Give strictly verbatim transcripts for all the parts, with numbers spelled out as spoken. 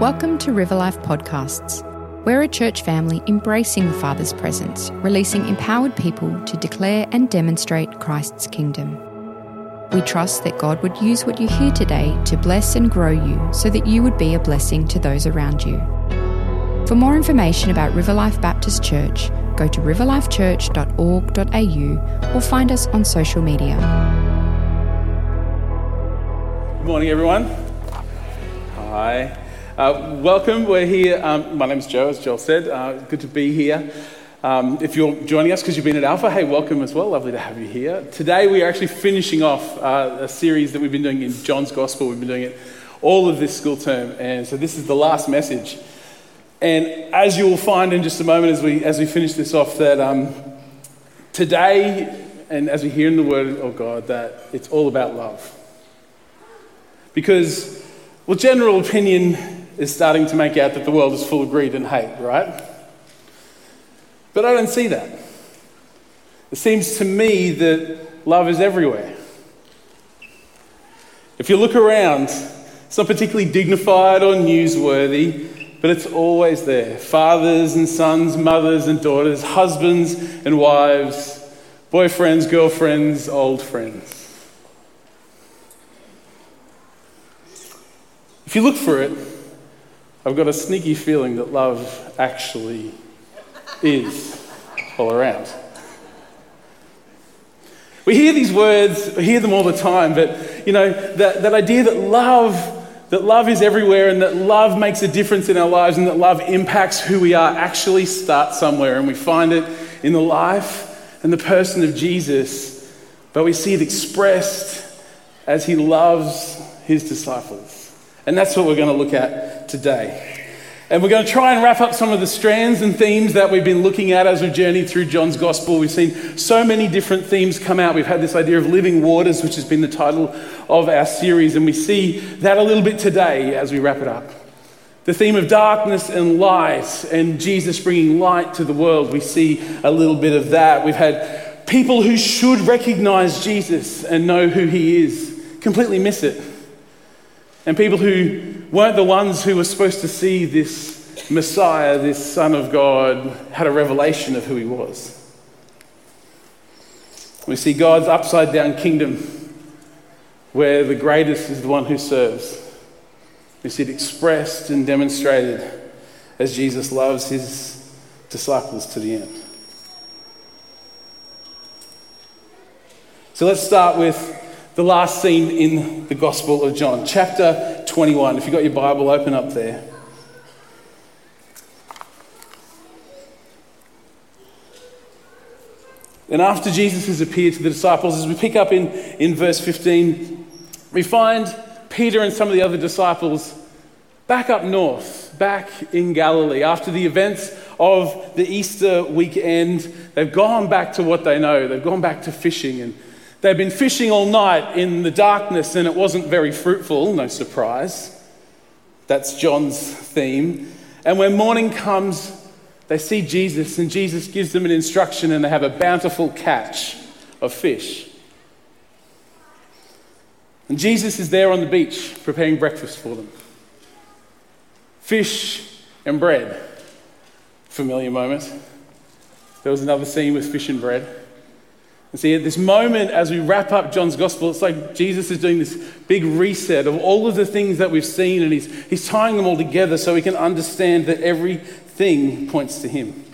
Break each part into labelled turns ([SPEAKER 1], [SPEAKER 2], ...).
[SPEAKER 1] Welcome to River Life Podcasts. We're a church family embracing the Father's presence, releasing empowered people to declare and demonstrate Christ's kingdom. We trust that God would use what you hear today to bless and grow you so that you would be a blessing to those around you. For more information about River Life Baptist Church, go to river life church dot org dot a u or find us on social media.
[SPEAKER 2] Good morning, everyone. Hi. Uh, welcome. We're here. Um, my name's Joe, as Joel said. Uh, good to be here. Um, if you're joining us because you've been at Alpha, hey, welcome as well. Lovely to have you here. Today we are actually finishing off uh, a series that we've been doing in John's Gospel. We've been doing it all of this school term, and so this is the last message. And as you will find in just a moment as we as we finish this off, that um, today, and as we hear in the Word of God, that it's all about love. Because, well, general opinion is starting to make out that the world is full of greed and hate, right? But I don't see that. It seems to me that love is everywhere. If you look around, it's not particularly dignified or newsworthy, but it's always there. Fathers and sons, mothers and daughters, husbands and wives, boyfriends, girlfriends, old friends. If you look for it, I've got a sneaky feeling that love actually is all around. We hear these words, we hear them all the time, but you know, that, that idea that love, that love is everywhere and that love makes a difference in our lives and that love impacts who we are actually starts somewhere, and we find it in the life and the person of Jesus, but we see it expressed as he loves his disciples. And that's what we're going to look at today. And we're going to try and wrap up some of the strands and themes that we've been looking at as we've journeyed through John's Gospel. We've seen so many different themes come out. We've had this idea of living waters, which has been the title of our series. And we see that a little bit today as we wrap it up. The theme of darkness and light and Jesus bringing light to the world. We see a little bit of that. We've had people who should recognize Jesus and know who he is completely miss it. And people who weren't the ones who were supposed to see this Messiah, this Son of God, had a revelation of who he was. We see God's upside down kingdom where the greatest is the one who serves. We see it expressed and demonstrated as Jesus loves his disciples to the end. So let's start with the last scene in the Gospel of John, chapter twenty-one. If you've got your Bible, open up there. And after Jesus has appeared to the disciples, as we pick up in, in verse fifteen, we find Peter and some of the other disciples back up north, back in Galilee. After the events of the Easter weekend, they've gone back to what they know. They've gone back to fishing, and they've been fishing all night in the darkness, and it wasn't very fruitful, no surprise. That's John's theme. And when morning comes, they see Jesus, and Jesus gives them an instruction, and they have a bountiful catch of fish. And Jesus is there on the beach preparing breakfast for them. Fish and bread. Familiar moment. There was another scene with fish and bread. And see, at this moment, as we wrap up John's Gospel, it's like Jesus is doing this big reset of all of the things that we've seen, and he's, he's tying them all together so we can understand that everything points to him.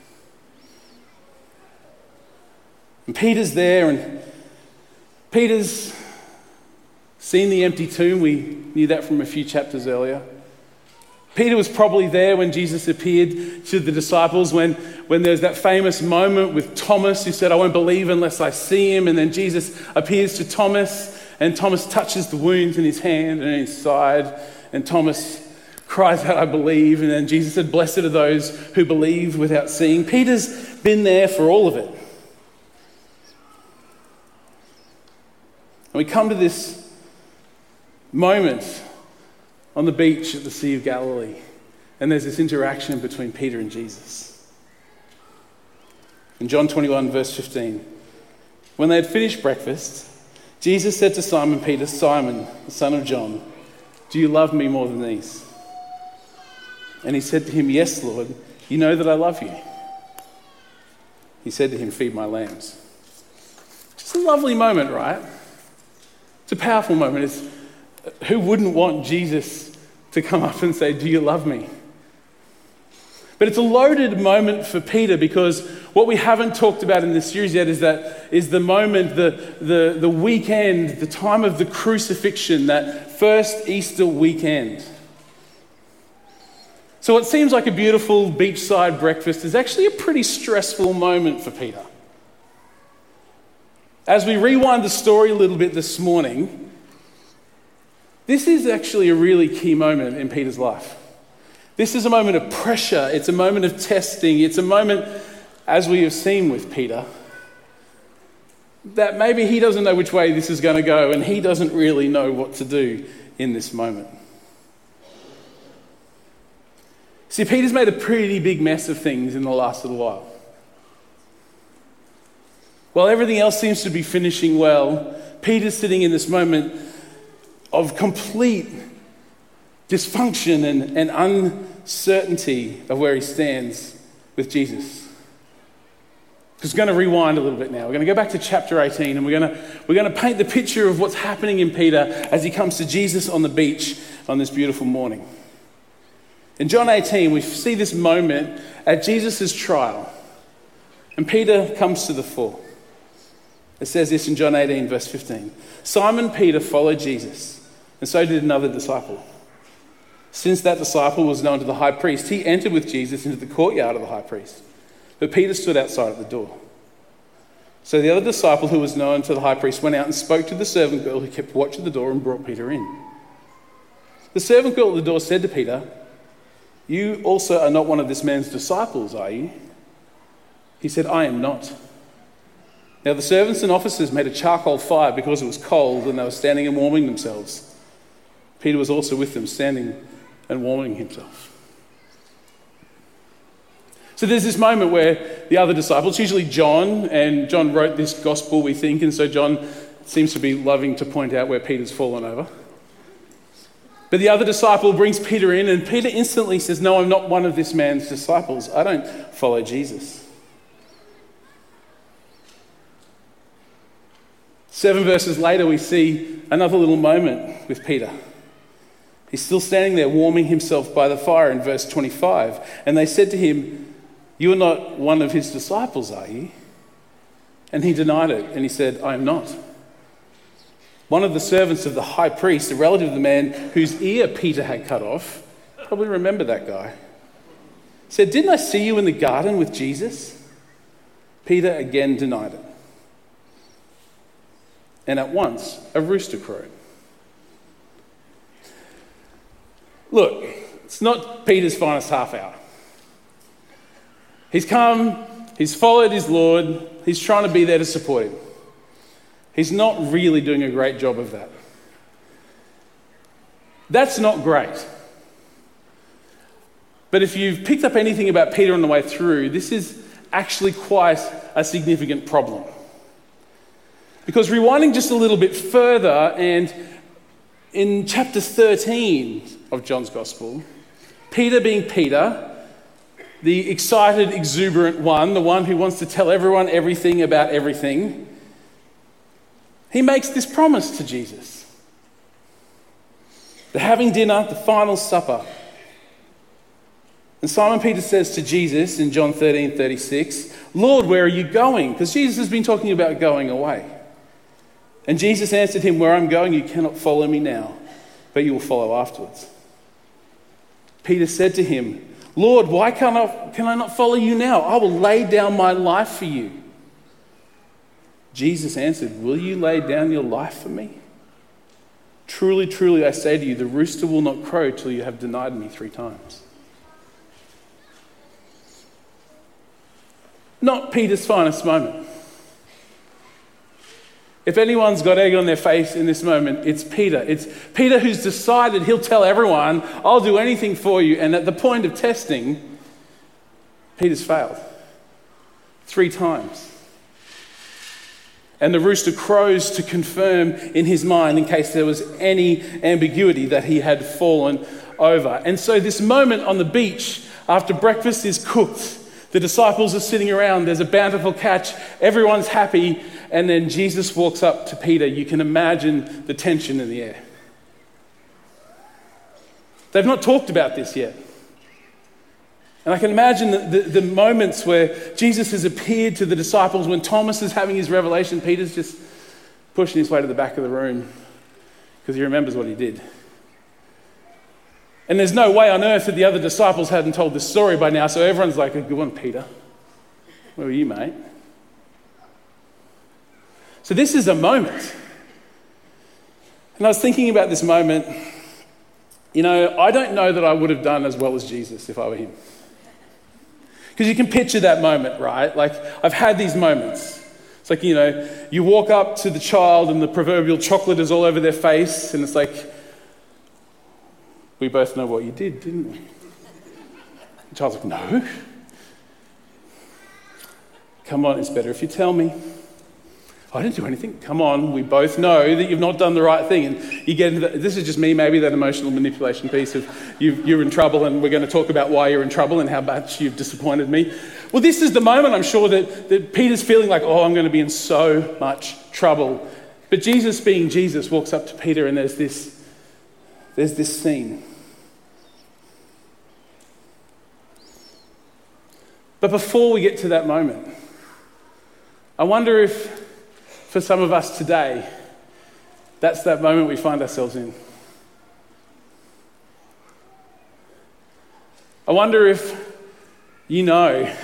[SPEAKER 2] And Peter's there, and Peter's seen the empty tomb. We knew that from a few chapters earlier. Peter was probably there when Jesus appeared to the disciples, when, when there's that famous moment with Thomas who said, I won't believe unless I see him. And then Jesus appears to Thomas, and Thomas touches the wounds in his hand and in his side. And Thomas cries out, I believe. And then Jesus said, blessed are those who believe without seeing. Peter's been there for all of it. And we come to this moment on the beach at the Sea of Galilee. And there's this interaction between Peter and Jesus. In John twenty-one, verse fifteen, when they had finished breakfast, Jesus said to Simon Peter, Simon, the son of John, do you love me more than these? And he said to him, "Yes, Lord, you know that I love you." He said to him, "Feed my lambs." Just a lovely moment, right? It's a powerful moment. It's, who wouldn't want Jesus to come up and say, "Do you love me?" But it's a loaded moment for Peter, because what we haven't talked about in this series yet is that is the moment, the, the, the weekend, the time of the crucifixion, that first Easter weekend. So what seems like a beautiful beachside breakfast is actually a pretty stressful moment for Peter. As we rewind the story a little bit this morning, this is actually a really key moment in Peter's life. This is a moment of pressure. It's a moment of testing. It's a moment, as we have seen with Peter, that maybe he doesn't know which way this is going to go, and he doesn't really know what to do in this moment. See, Peter's made a pretty big mess of things in the last little while. While everything else seems to be finishing well, Peter's sitting in this moment of complete dysfunction and, and uncertainty of where he stands with Jesus. Because we're going to rewind a little bit now. We're going to go back to chapter eighteen, and we're going to, we're going to paint the picture of what's happening in Peter as he comes to Jesus on the beach on this beautiful morning. In John eighteen, we see this moment at Jesus' trial, and Peter comes to the fore. It says this in John eighteen, verse fifteen. Simon Peter followed Jesus, and so did another disciple. Since that disciple was known to the high priest, he entered with Jesus into the courtyard of the high priest. But Peter stood outside at the door. So the other disciple who was known to the high priest went out and spoke to the servant girl who kept watch at the door and brought Peter in. The servant girl at the door said to Peter, "You also are not one of this man's disciples, are you?" He said, "I am not." Now the servants and officers made a charcoal fire because it was cold, and they were standing and warming themselves. Peter was also with them, standing and warming himself. So there's this moment where the other disciples, usually John, and John wrote this gospel, we think, and so John seems to be loving to point out where Peter's fallen over. But the other disciple brings Peter in, and Peter instantly says, "No, I'm not one of this man's disciples. I don't follow Jesus." Seven verses later, we see another little moment with Peter. He's still standing there warming himself by the fire in verse twenty-five. And they said to him, "You are not one of his disciples, are you?" And he denied it, and he said, "I am not." One of the servants of the high priest, a relative of the man whose ear Peter had cut off, probably remember that guy, said, "Didn't I see you in the garden with Jesus?" Peter again denied it. And at once, a rooster crowed. Look, it's not Peter's finest half hour. He's come, he's followed his Lord, he's trying to be there to support him. He's not really doing a great job of that. That's not great. But if you've picked up anything about Peter on the way through, this is actually quite a significant problem. Because rewinding just a little bit further, and in chapter thirteen of John's Gospel, Peter being Peter, the excited, exuberant one, the one who wants to tell everyone everything about everything, he makes this promise to Jesus. They're having dinner, the final supper. And Simon Peter says to Jesus in John thirteen thirty-six, "Lord, where are you going?" Because Jesus has been talking about going away. And Jesus answered him, "Where I'm going, you cannot follow me now, but you will follow afterwards." Peter said to him, "Lord, why can't I, can I not follow you now? I will lay down my life for you." Jesus answered, "Will you lay down your life for me? Truly, truly, I say to you, the rooster will not crow till you have denied me three times." Not Peter's finest moment. If anyone's got egg on their face in this moment, it's Peter. It's Peter who's decided he'll tell everyone, "I'll do anything for you." And at the point of testing, Peter's failed three times. And the rooster crows to confirm in his mind, in case there was any ambiguity, that he had fallen over. And so this moment on the beach, after breakfast is cooked, the disciples are sitting around, there's a bountiful catch, everyone's happy, and then Jesus walks up to Peter. You can imagine the tension in the air. They've not talked about this yet. And I can imagine the, the, the moments where Jesus has appeared to the disciples, when Thomas is having his revelation, Peter's just pushing his way to the back of the room because he remembers what he did. And there's no way on earth that the other disciples hadn't told this story by now, so everyone's like, good one, Peter. Where were you, mate? So this is a moment. And I was thinking about this moment. You know, I don't know that I would have done as well as Jesus if I were him. Because you can picture that moment, right? Like, I've had these moments. It's like, you know, you walk up to the child and the proverbial chocolate is all over their face, and it's like, we both know what you did, didn't we? The child's like, no. Come on, it's better if you tell me. I didn't do anything. Come on, we both know that you've not done the right thing. And you get into the, this is just me, maybe that emotional manipulation piece of you've, you're in trouble and we're going to talk about why you're in trouble and how much you've disappointed me. Well, this is the moment, I'm sure, that, that Peter's feeling like, oh, I'm going to be in so much trouble. But Jesus, being Jesus, walks up to Peter and there's this, there's this scene. But before we get to that moment, I wonder if, for some of us today, that's that moment we find ourselves in. I wonder if you know,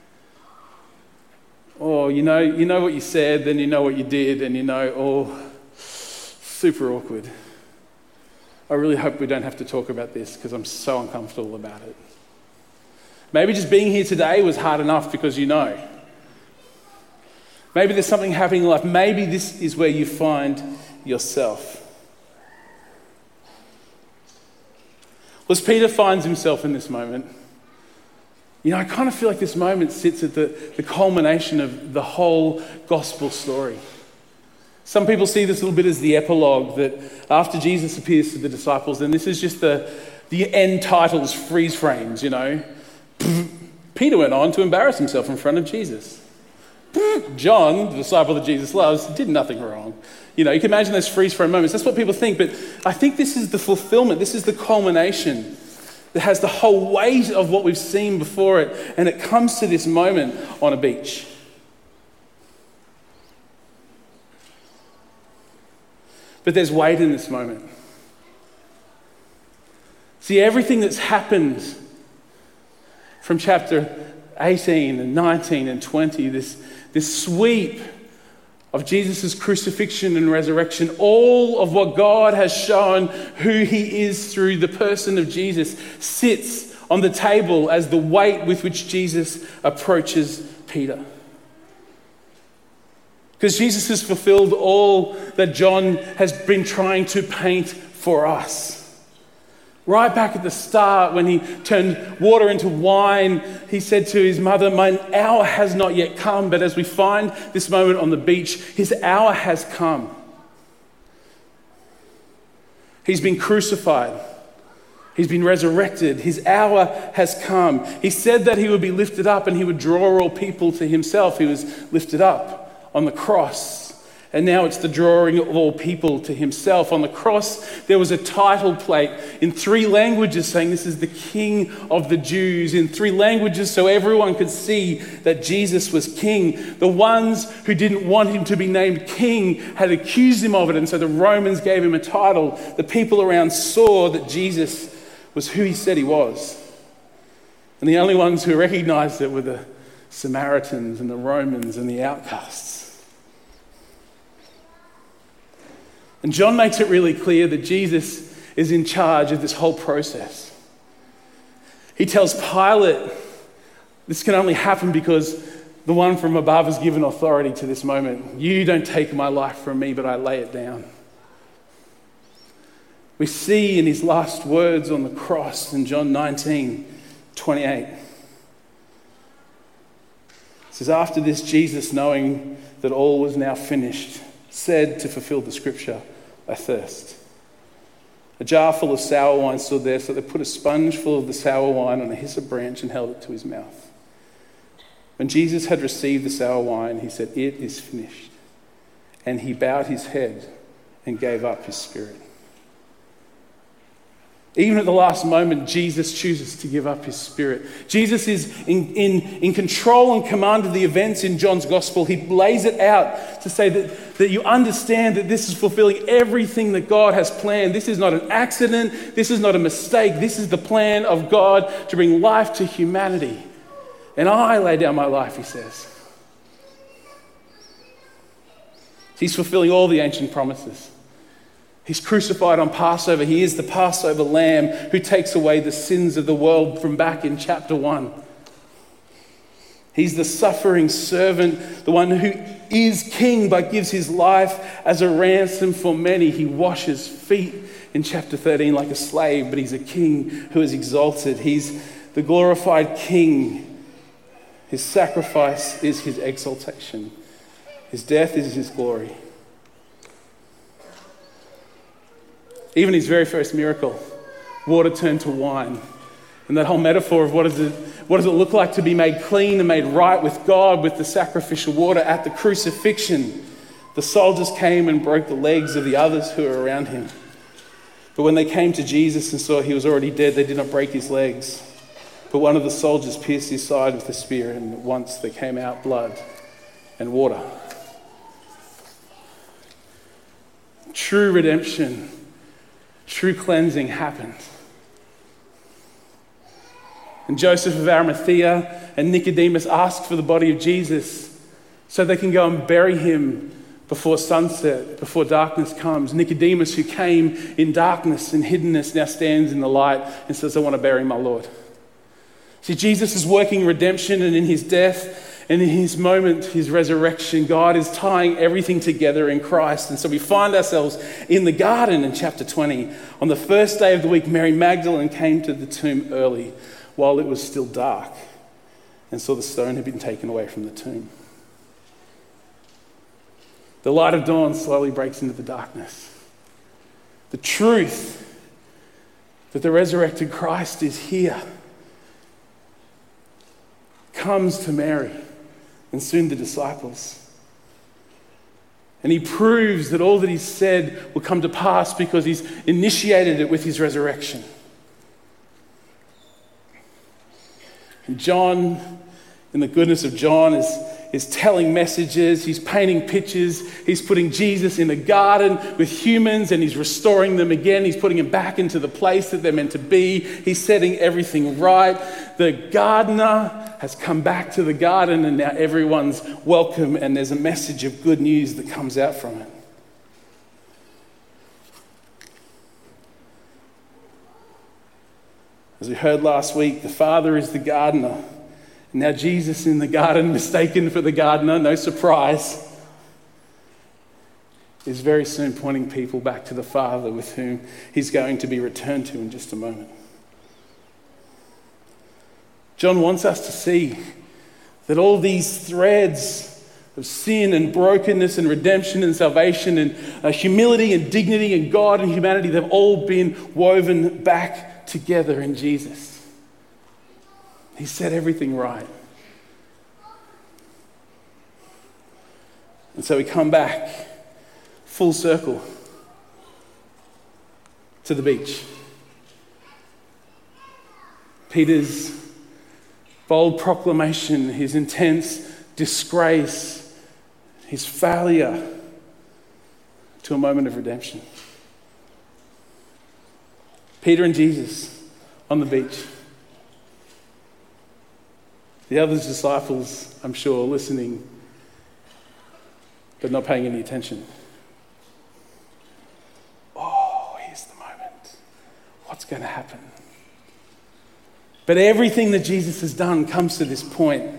[SPEAKER 2] or you know, you know what you said, then you know what you did, and you know, oh, super awkward. I really hope we don't have to talk about this because I'm so uncomfortable about it. Maybe just being here today was hard enough because you know. Maybe there's something happening in life. Maybe this is where you find yourself. Well, as Peter finds himself in this moment, you know, I kind of feel like this moment sits at the, the culmination of the whole gospel story. Some people see this a little bit as the epilogue, that after Jesus appears to the disciples, then this is just the, the end titles freeze frames, you know. Peter went on to embarrass himself in front of Jesus. John, the disciple that Jesus loves, did nothing wrong. You know, you can imagine those freeze frame moments. That's what people think, but I think this is the fulfillment. This is the culmination that has the whole weight of what we've seen before it, and it comes to this moment on a beach. But there's weight in this moment. See, everything that's happened from chapter eighteen and nineteen and twenty, this, this sweep of Jesus' crucifixion and resurrection, all of what God has shown who he is through the person of Jesus, sits on the table as the weight with which Jesus approaches Peter. Because Jesus has fulfilled all that John has been trying to paint for us. Right back at the start, when he turned water into wine, he said to his mother, "My hour has not yet come." But as we find this moment on the beach, his hour has come. He's been crucified. He's been resurrected. His hour has come. He said that he would be lifted up and he would draw all people to himself. He was lifted up on the cross. And now it's the drawing of all people to himself. On the cross, there was a title plate in three languages saying this is the King of the Jews, in three languages so everyone could see that Jesus was king. The ones who didn't want him to be named king had accused him of it, and so the Romans gave him a title. The people around saw that Jesus was who he said he was. And the only ones who recognized it were the Samaritans and the Romans and the outcasts. And John makes it really clear that Jesus is in charge of this whole process. He tells Pilate this can only happen because the one from above has given authority to this moment. You don't take my life from me, but I lay it down. We see in his last words on the cross in John nineteen twenty-eight. It says, after this, Jesus, knowing that all was now finished, said to fulfill the scripture, "I thirst." A jar full of sour wine stood there, so they put a sponge full of the sour wine on a hyssop branch and held it to his mouth. When Jesus had received the sour wine, he said, "It is finished." And he bowed his head and gave up his spirit. Even at the last moment, Jesus chooses to give up his spirit. Jesus is in, in, in control and command of the events in John's gospel. He lays it out to say that, that you understand that this is fulfilling everything that God has planned. This is not an accident. This is not a mistake. This is the plan of God to bring life to humanity. And I lay down my life, he says. He's fulfilling all the ancient promises. He's crucified on Passover. He is the Passover lamb who takes away the sins of the world from back in chapter one. He's the suffering servant, the one who is king but gives his life as a ransom for many. He washes feet in chapter thirteen like a slave, but he's a king who is exalted. He's the glorified king. His sacrifice is his exaltation. His death is his glory. Even his very first miracle, water turned to wine. And that whole metaphor of what does it, what does it look like to be made clean and made right with God with the sacrificial water at the crucifixion. The soldiers came and broke the legs of the others who were around him. But when they came to Jesus and saw he was already dead, they did not break his legs. But one of the soldiers pierced his side with a spear, and at once there came out blood and water. True redemption, true cleansing happened. And Joseph of Arimathea and Nicodemus asked for the body of Jesus so they can go and bury him before sunset, before darkness comes. Nicodemus, who came in darkness and hiddenness, now stands in the light and says, "I want to bury my Lord." See, Jesus is working redemption, and in his death and in his moment, his resurrection, God is tying everything together in Christ. And so we find ourselves in the garden in chapter twenty. On the first day of the week, Mary Magdalene came to the tomb early while it was still dark and saw the stone had been taken away from the tomb. The light of dawn slowly breaks into the darkness. The truth that the resurrected Christ is here comes to Mary and soon the disciples. And he proves that all that he's said will come to pass because he's initiated it with his resurrection. And John, in the goodness of John, is, is telling messages, he's painting pictures, he's putting Jesus in a garden with humans and he's restoring them again, he's putting them back into the place that they're meant to be, he's setting everything right. The gardener has come back to the garden and now everyone's welcome and there's a message of good news that comes out from it. As we heard last week, the Father is the gardener. And now Jesus in the garden, mistaken for the gardener, no surprise, is very soon pointing people back to the Father with whom he's going to be returned to in just a moment. John wants us to see that all these threads of sin and brokenness and redemption and salvation and uh, humility and dignity and God and humanity, they've all been woven back together in Jesus. He set everything right. And so we come back full circle to the beach. Peter's bold proclamation, his intense disgrace, his failure, to a moment of redemption. Peter and Jesus on the beach. The other disciples, I'm sure, listening, but not paying any attention. Oh, here's the moment. What's going to happen? But everything that Jesus has done comes to this point.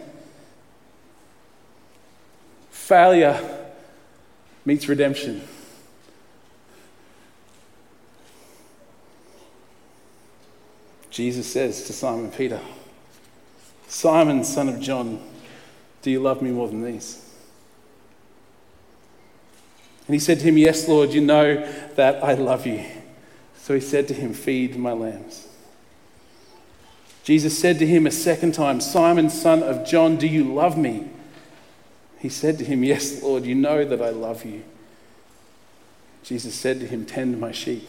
[SPEAKER 2] Failure meets redemption. Jesus says to Simon Peter, "Simon, son of John, do you love me more than these?" And he said to him, "Yes, Lord, you know that I love you." So he said to him, "Feed my lambs." Jesus said to him a second time, "Simon, son of John, do you love me?" He said to him, "Yes, Lord, you know that I love you." Jesus said to him, "Tend my sheep."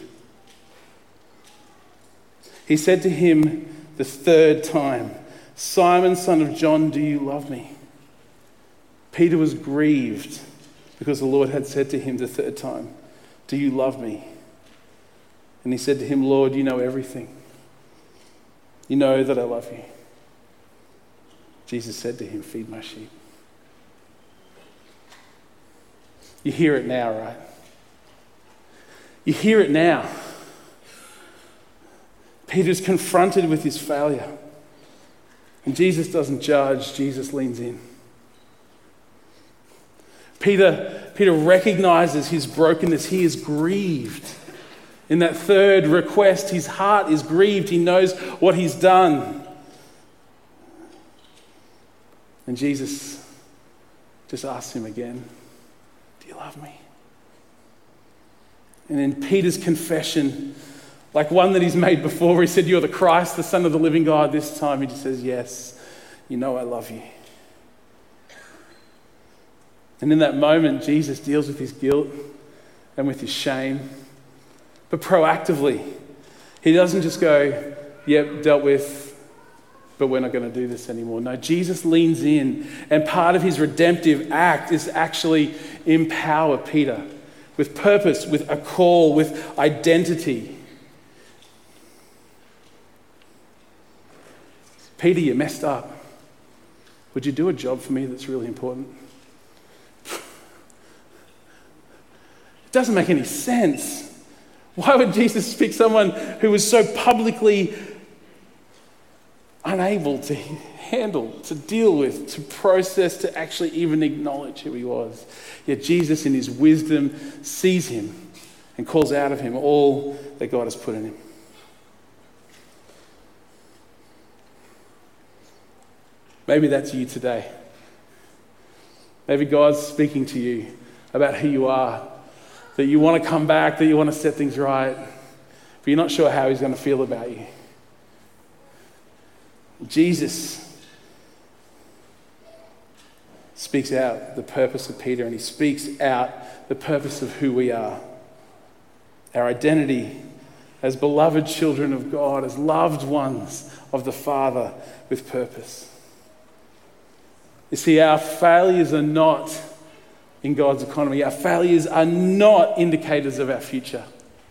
[SPEAKER 2] He said to him the third time, "Simon, son of John, do you love me?" Peter was grieved because the Lord had said to him the third time, "Do you love me?" And he said to him, "Lord, you know everything. You know that I love you." Jesus said to him, "Feed my sheep." You hear it now, right? You hear it now. Peter's confronted with his failure. And Jesus doesn't judge, Jesus leans in. Peter, Peter recognizes his brokenness. He is grieved. In that third request, his heart is grieved. He knows what he's done. And Jesus just asks him again, "Do you love me?" And in Peter's confession, like one that he's made before, he said, "You're the Christ, the Son of the living God." This time he just says, "Yes, you know I love you." And in that moment, Jesus deals with his guilt and with his shame. But proactively, he doesn't just go, "Yep, dealt with, but we're not going to do this anymore." No, Jesus leans in, and part of his redemptive act is actually empower Peter with purpose, with a call, with identity. "Peter, you messed up. Would you do a job for me that's really important?" It doesn't make any sense. Why would Jesus pick someone who was so publicly unable to handle, to deal with, to process, to actually even acknowledge who he was? Yet Jesus, in his wisdom, sees him and calls out of him all that God has put in him. Maybe that's you today. Maybe God's speaking to you about who you are, that you want to come back, that you want to set things right, but you're not sure how he's going to feel about you. Jesus speaks out the purpose of Peter, and he speaks out the purpose of who we are. Our identity as beloved children of God, as loved ones of the Father with purpose. You see, our failures are not in God's economy. Our failures are not indicators of our future.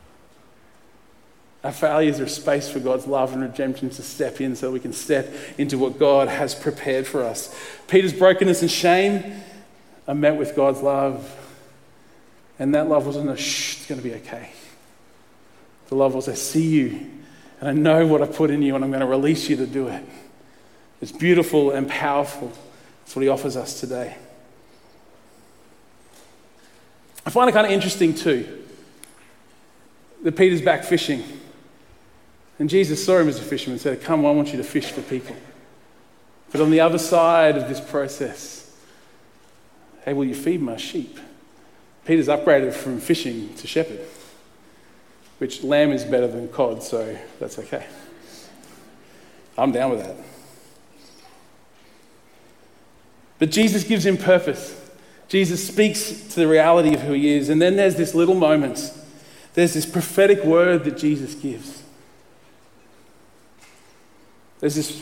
[SPEAKER 2] Our failures are a space for God's love and redemption to step in so we can step into what God has prepared for us. Peter's brokenness and shame are met with God's love. And that love wasn't a shh, it's going to be okay. The love was, I see you and I know what I put in you and I'm going to release you to do it. It's beautiful and powerful. That's what he offers us today. I find it kind of interesting too that Peter's back fishing. And Jesus saw him as a fisherman and said, "Come, I want you to fish for people." But on the other side of this process, "Hey, will you feed my sheep?" Peter's upgraded from fishing to shepherd, which lamb is better than cod, so that's okay. I'm down with that. But Jesus gives him purpose. Jesus speaks to the reality of who he is. And then there's this little moment. There's this prophetic word that Jesus gives. There's this,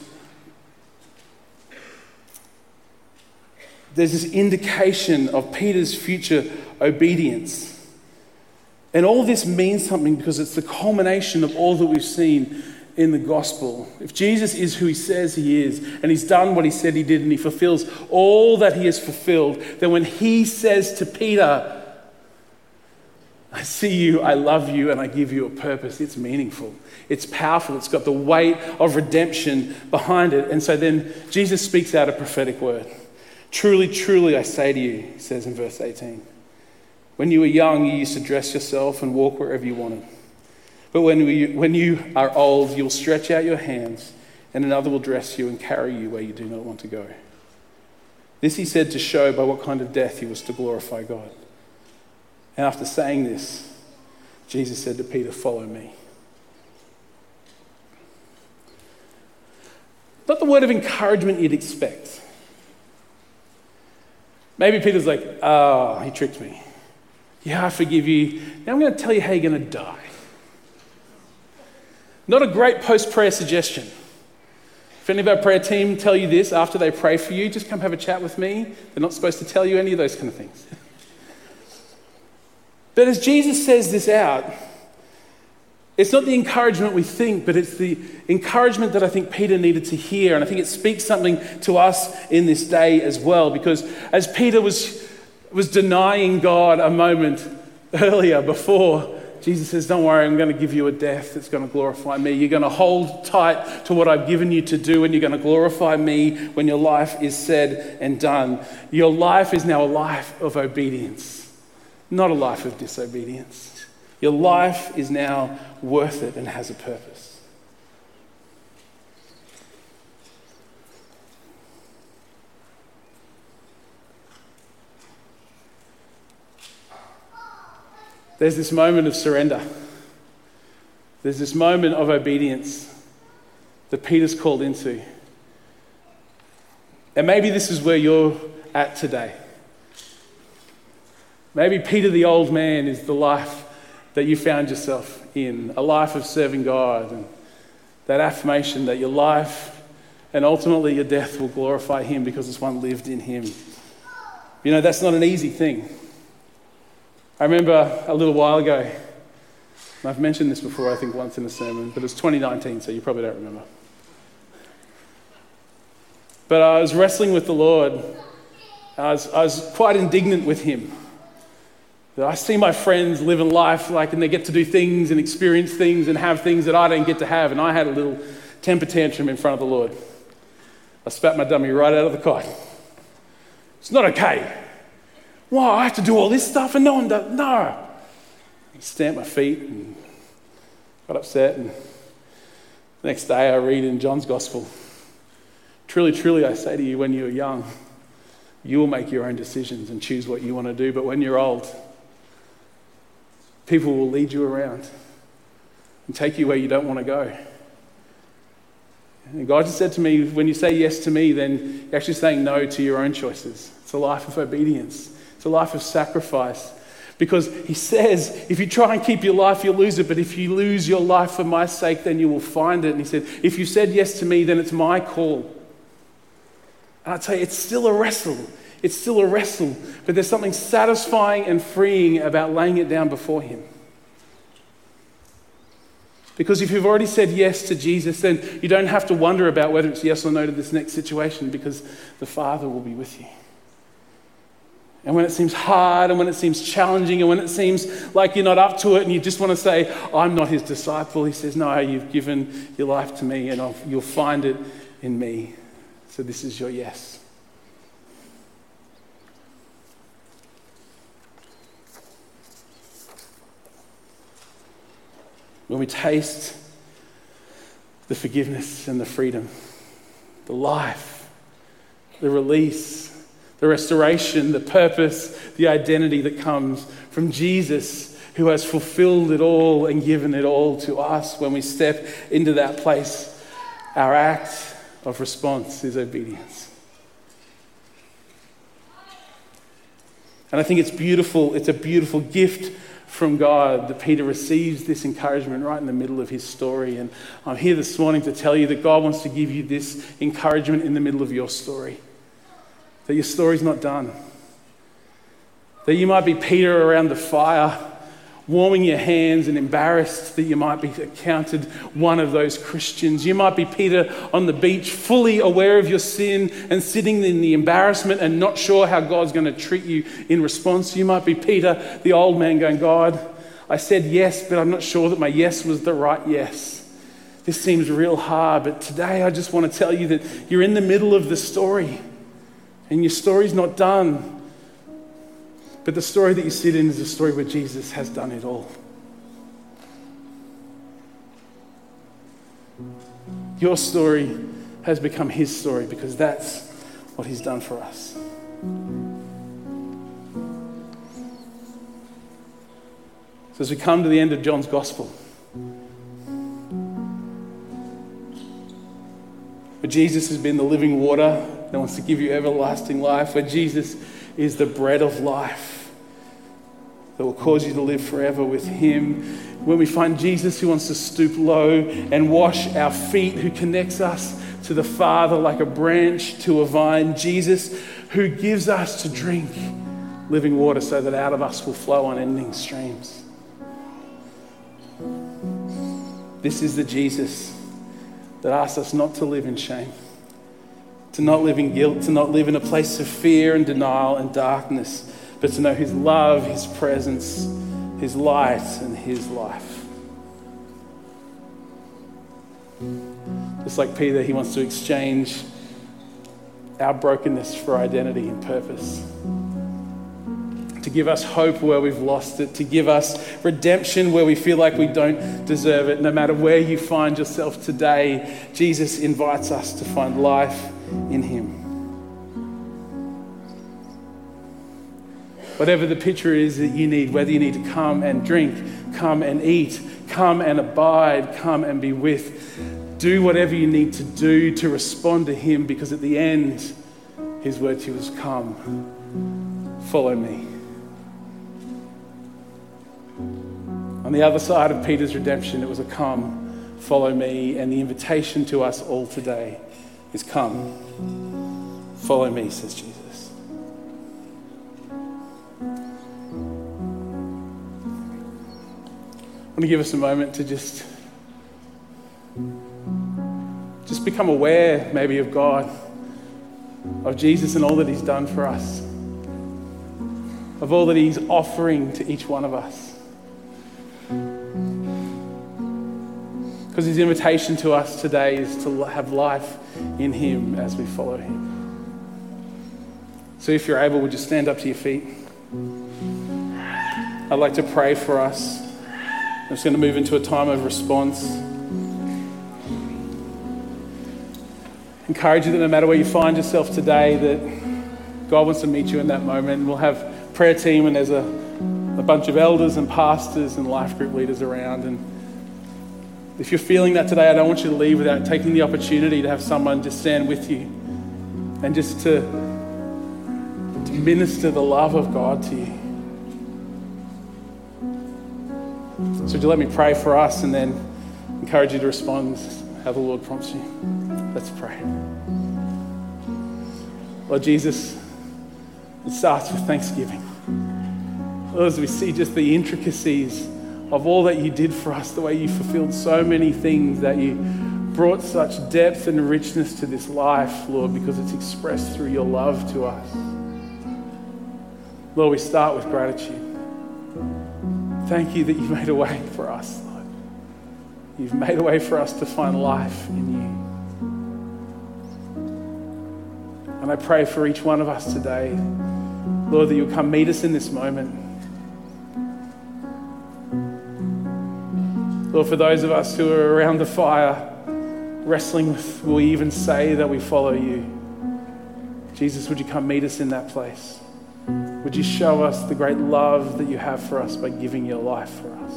[SPEAKER 2] there's this indication of Peter's future obedience. And all this means something because it's the culmination of all that we've seen in the gospel. If Jesus is who he says he is, and he's done what he said he did, and he fulfills all that he has fulfilled, then when he says to Peter, "I see you, I love you, and I give you a purpose," it's meaningful. It's powerful. It's got the weight of redemption behind it. And so then Jesus speaks out a prophetic word. "Truly, truly, I say to you," he says in verse eighteen, "when you were young, you used to dress yourself and walk wherever you wanted. But when, we, when you are old, you'll stretch out your hands, and another will dress you and carry you where you do not want to go." This he said to show by what kind of death he was to glorify God. And after saying this, Jesus said to Peter, "Follow me." the word of encouragement you'd expect. Maybe Peter's like, oh, he tricked me. Yeah, I forgive you. Now I'm going to tell you how you're going to die. Not a great post-prayer suggestion. If any of our prayer team tell you this after they pray for you, just come have a chat with me. They're not supposed to tell you any of those kind of things. But as Jesus says this out, it's not the encouragement we think, but it's the encouragement that I think Peter needed to hear. And I think it speaks something to us in this day as well, because as Peter was, was denying God a moment earlier before, Jesus says, don't worry, I'm going to give you a death that's going to glorify me. You're going to hold tight to what I've given you to do, and you're going to glorify me when your life is said and done. Your life is now a life of obedience, not a life of disobedience. Your life is now worth it and has a purpose. There's this moment of surrender. There's this moment of obedience that Peter's called into. And maybe this is where you're at today. Maybe Peter the old man is the life that you found yourself in, a life of serving God, and that affirmation that your life and ultimately your death will glorify him because it's one lived in him. You know, that's not an easy thing. I remember a little while ago, and I've mentioned this before, I think once in a sermon, but it was twenty nineteen, so you probably don't remember. But I was wrestling with the Lord. I was, I was quite indignant with him. I see my friends living life like, and they get to do things and experience things and have things that I don't get to have, and I had a little temper tantrum in front of the Lord. I spat my dummy right out of the cot. It's not okay. Why, I have to do all this stuff and no one does? No. I stamped my feet and got upset, and the next day I read in John's Gospel, truly, truly I say to you, when you're young, you will make your own decisions and choose what you want to do, but when you're old, people will lead you around and take you where you don't want to go. And God just said to me, when you say yes to me, then you're actually saying no to your own choices. It's a life of obedience. It's a life of sacrifice. Because he says, if you try and keep your life, you'll lose it. But if you lose your life for my sake, then you will find it. And he said, if you said yes to me, then it's my call. And I tell you, it's still a wrestle. It's still a wrestle. But there's something satisfying and freeing about laying it down before him. Because if you've already said yes to Jesus, then you don't have to wonder about whether it's yes or no to this next situation, because the Father will be with you. And when it seems hard, and when it seems challenging, and when it seems like you're not up to it and you just want to say, I'm not his disciple, he says, no, you've given your life to me and I'll, you'll find it in me. So this is your yes. When we taste the forgiveness and the freedom, the life, the release, the restoration, the purpose, the identity that comes from Jesus, who has fulfilled it all and given it all to us, when we step into that place, our act of response is obedience. And I think it's beautiful, it's a beautiful gift from God that Peter receives this encouragement right in the middle of his story. And I'm here this morning to tell you that God wants to give you this encouragement in the middle of your story. That your story's not done. That you might be Peter around the fire, warming your hands and embarrassed that you might be accounted one of those Christians. You might be Peter on the beach, fully aware of your sin and sitting in the embarrassment and not sure how God's going to treat you in response. You might be Peter, the old man, going, God, I said yes, but I'm not sure that my yes was the right yes. This seems real hard, but today I just want to tell you that you're in the middle of the story and your story's not done. But the story that you sit in is a story where Jesus has done it all. Your story has become his story because that's what he's done for us. So as we come to the end of John's Gospel, Where Jesus has been the living water that wants to give you everlasting life. Where Jesus is the bread of life that will cause you to live forever with him. When we find Jesus who wants to stoop low and wash our feet, who connects us to the Father like a branch to a vine. Jesus who gives us to drink living water so that out of us will flow unending streams. This is the Jesus that asks us not to live in shame, to not live in guilt, to not live in a place of fear and denial and darkness, but to know his love, his presence, his light and his life. Just like Peter, he wants to exchange our brokenness for identity and purpose. To give us hope where we've lost it, to give us redemption where we feel like we don't deserve it. No matter where you find yourself today, Jesus invites us to find life in him. Whatever the picture is that you need, whether you need to come and drink, come and eat, come and abide, come and be with, do whatever you need to do to respond to him, because at the end, his word to you is come, follow me. On the other side of Peter's redemption, it was a come, follow me, and the invitation to us all today is come, follow me, says Jesus. I want to give us a moment to just, just become aware maybe of God, of Jesus and all that he's done for us, of all that he's offering to each one of us. Because his invitation to us today is to have life in him as we follow him. So if you're able, would you stand up to your feet? I'd like to pray for us. I'm just going to move into a time of response. Encourage you that no matter where you find yourself today, that God wants to meet you in that moment. We'll have a prayer team, and there's a, a bunch of elders and pastors and life group leaders around. And if you're feeling that today, I don't want you to leave without taking the opportunity to have someone just stand with you and just to, to minister the love of God to you. So would you let me pray for us and then encourage you to respond how the Lord prompts you. Let's pray. Lord Jesus, it starts with thanksgiving. Lord, as we see just the intricacies of all that you did for us, the way you fulfilled so many things, that you brought such depth and richness to this life, Lord, because it's expressed through your love to us. Lord, we start with gratitude. Thank you that you made a way for us, Lord. You've made a way for us to find life in you. And I pray for each one of us today, Lord, that you'll come meet us in this moment. Lord, for those of us who are around the fire, wrestling with, will we even say that we follow you? Jesus, would you come meet us in that place? Would you show us the great love that you have for us by giving your life for us?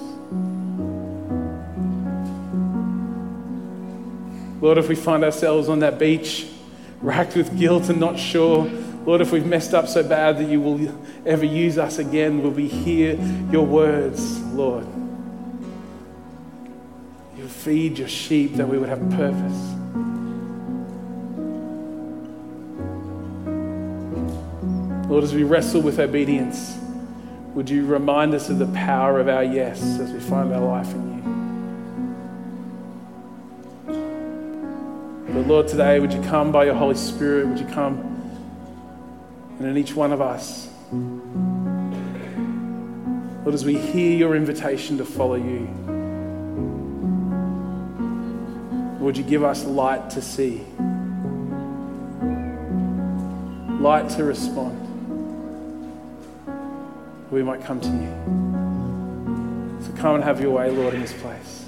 [SPEAKER 2] Lord, if we find ourselves on that beach, racked with guilt and not sure, Lord, if we've messed up so bad that you will ever use us again, will we hear your words, Lord? You'll feed your sheep that we would have purpose. Lord, as we wrestle with obedience, would you remind us of the power of our yes as we find our life in you? But Lord, today, would you come by your Holy Spirit? Would you come and in each one of us? Lord, as we hear your invitation to follow you, would you give us light to see, light to respond? We might come to you. So come and have your way, Lord, in this place.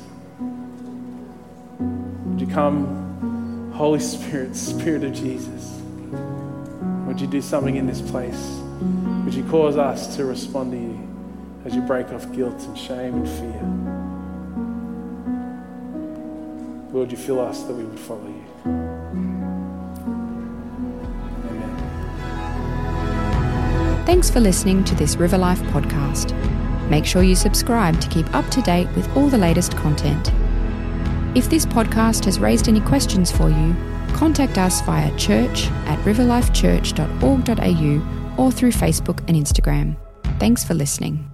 [SPEAKER 2] Would you come, Holy Spirit, Spirit of Jesus? Would you do something in this place? Would you cause us to respond to you as you break off guilt and shame and fear? Lord, you fill us that we would follow you.
[SPEAKER 1] Thanks for listening to this River Life podcast. Make sure you subscribe to keep up to date with all the latest content. If this podcast has raised any questions for you, contact us via church at riverlifechurch dot org dot a u or through Facebook and Instagram. Thanks for listening.